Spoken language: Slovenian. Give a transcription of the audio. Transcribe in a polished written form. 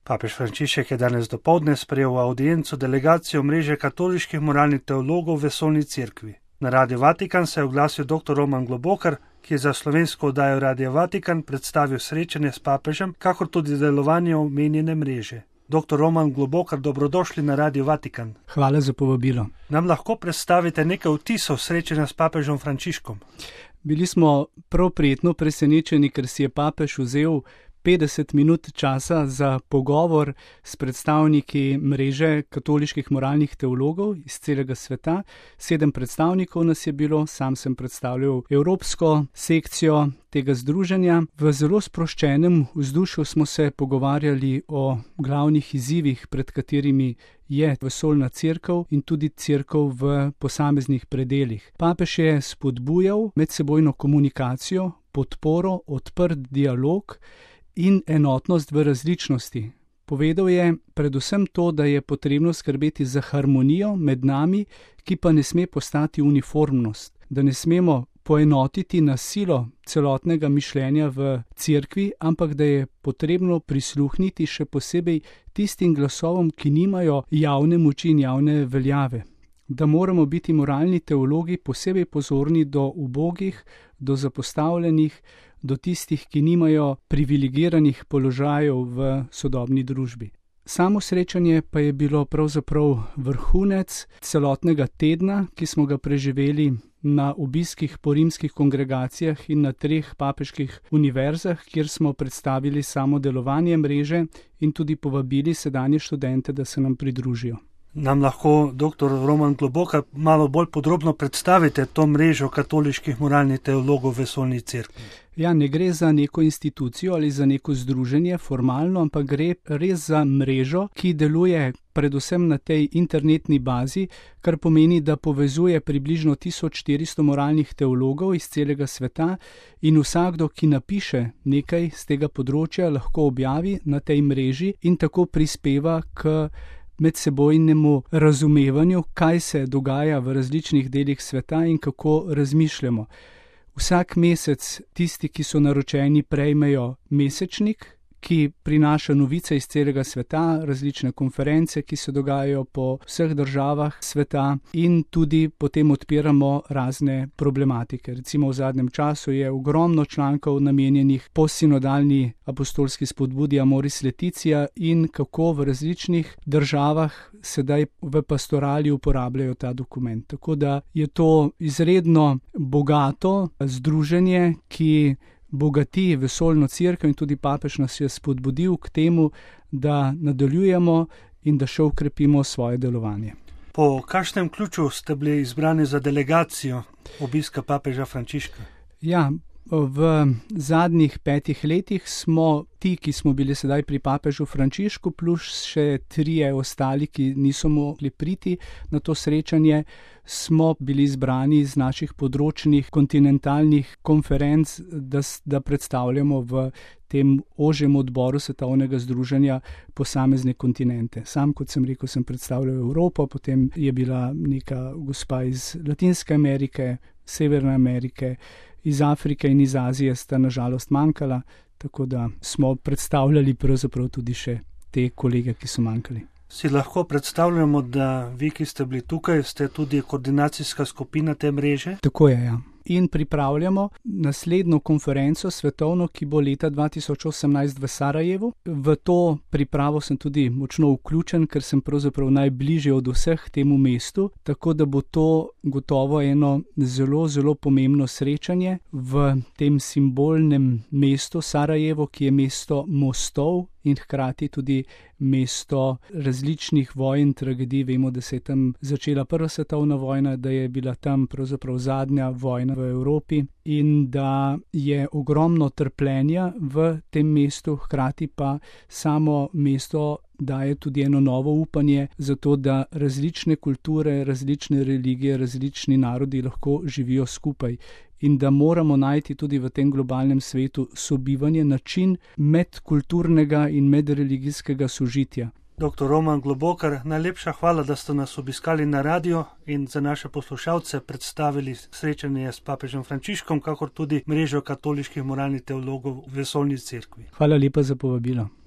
Papež Frančišek je danes dopoldne sprejel avdienco delegacijo mreže katoliških moralnih teologov v Vesoljni cerkvi. Na Radio Vatikan se je oglasil dr. Roman Globokar, ki je za slovensko oddajo Radio Vatikan predstavil srečanje s papežem, kakor tudi delovanje omenjene mreže. Dr. Roman Globokar, dobrodošli na Radio Vatikan. Hvala za povabilo. Nam lahko predstavite nekaj vtisov srečanja s papežem Frančiškom? Bili smo prav prijetno presenečeni, ker si je papež vzel 50 minut časa za pogovor s predstavniki mreže katoliških moralnih teologov iz celega sveta. 7 predstavnikov nas je bilo, sam sem predstavljal evropsko sekcijo tega združenja. V zelo sproščenem vzdušju smo se pogovarjali o glavnih izzivih, pred katerimi je vesoljna cerkev in tudi cerkev v posameznih predelih. Papež je spodbujal medsebojno komunikacijo, podporo, odprt dialog in enotnost v različnosti. Povedal je predvsem to, da je potrebno skrbeti za harmonijo med nami, ki pa ne sme postati uniformnost, da ne smemo poenotiti na silo celotnega mišljenja v cerkvi, ampak da je potrebno prisluhniti še posebej tistim glasovom, ki nimajo javne moči in javne veljave. Da moramo biti moralni teologi posebej pozorni do ubogih, do zapostavljenih, do tistih, ki nimajo privilegiranih položajev v sodobni družbi. Samo srečanje pa je bilo pravzaprav vrhunec celotnega tedna, ki smo ga preživeli na obiskih po rimskih kongregacijah in na 3 papeških univerzah, kjer smo predstavili samo delovanje mreže in tudi povabili sedanje študente, da se nam pridružijo. Nam lahko dr. Roman Globokar malo bolj podrobno predstavite to mrežo katoliških moralnih teologov v Vesoljni cerkvi? Ja, ne gre za neko institucijo ali za neko združenje formalno, ampak gre res za mrežo, ki deluje predvsem na tej internetni bazi, kar pomeni, da povezuje približno 1400 moralnih teologov iz celega sveta in vsakdo, ki napiše nekaj z tega področja, lahko objavi na tej mreži in tako prispeva k medsebojnemu razumevanju, kaj se dogaja v različnih delih sveta in kako razmišljamo. Vsak mesec tisti, ki so naročeni, prejmejo mesečnik, ki prinaša novice iz celega sveta, različne konference, ki se dogajajo po vseh državah sveta in tudi potem odpiramo razne problematike. Recimo v zadnjem času je ogromno člankov namenjenih postsinodalni apostolski spodbudi Amoris Laetitia in kako v različnih državah sedaj v pastorali uporabljajo ta dokument. Tako da je to izredno bogato združenje, ki bogati vesoljno cerkev in tudi papež nas je spodbudil k temu, da nadaljujemo in da še ukrepimo svoje delovanje. Po kakšnem ključu ste bili izbrani za delegacijo obiska papeža Frančiška? Ja, v zadnjih 5 letih smo ti, ki smo bili sedaj pri papežu Frančišku, plus še 3 ostali, ki niso mogli priti na to srečanje, smo bili izbrani iz naših področnih kontinentalnih konferenc, da predstavljamo v tem ožjem odboru svetovnega združenja posamezne kontinente. Sam, kot sem rekel, sem predstavljal Evropo, potem je bila neka gospa iz Latinske Amerike, Severne Amerike, iz Afrike in iz Azije sta nažalost manjkala, tako da smo predstavljali pravzaprav tudi še te kolege, ki so manjkali. Si lahko predstavljamo, da vi, ki ste bili tukaj, ste tudi koordinacijska skupina te mreže? Tako je, ja. In pripravljamo naslednjo konferenco svetovno, ki bo leta 2018 v Sarajevu. V to pripravo sem tudi močno vključen, ker sem pravzaprav najbližje od vseh temu mestu, tako da bo to gotovo eno zelo, zelo pomembno srečanje v tem simbolnem mestu Sarajevo, ki je mesto mostov in hkrati tudi mesto različnih vojn, tragedij. Vemo, da se je tam začela prva svetovna vojna, da je bila tam pravzaprav zadnja vojna v Evropi in da je ogromno trpljenja v tem mestu, hkrati pa samo mesto daje tudi eno novo upanje za to, da različne kulture, različne religije, različni narodi lahko živijo skupaj in da moramo najti tudi v tem globalnem svetu sobivanje, način medkulturnega in medreligijskega sožitja. Dr. Roman Globokar, najlepša hvala, da ste nas obiskali na radio in za naše poslušalce predstavili srečanje s papežem Frančiškom, kakor tudi mrežo katoliških moralnih teologov v Vesoljni cerkvi. Hvala lepa za povabilo.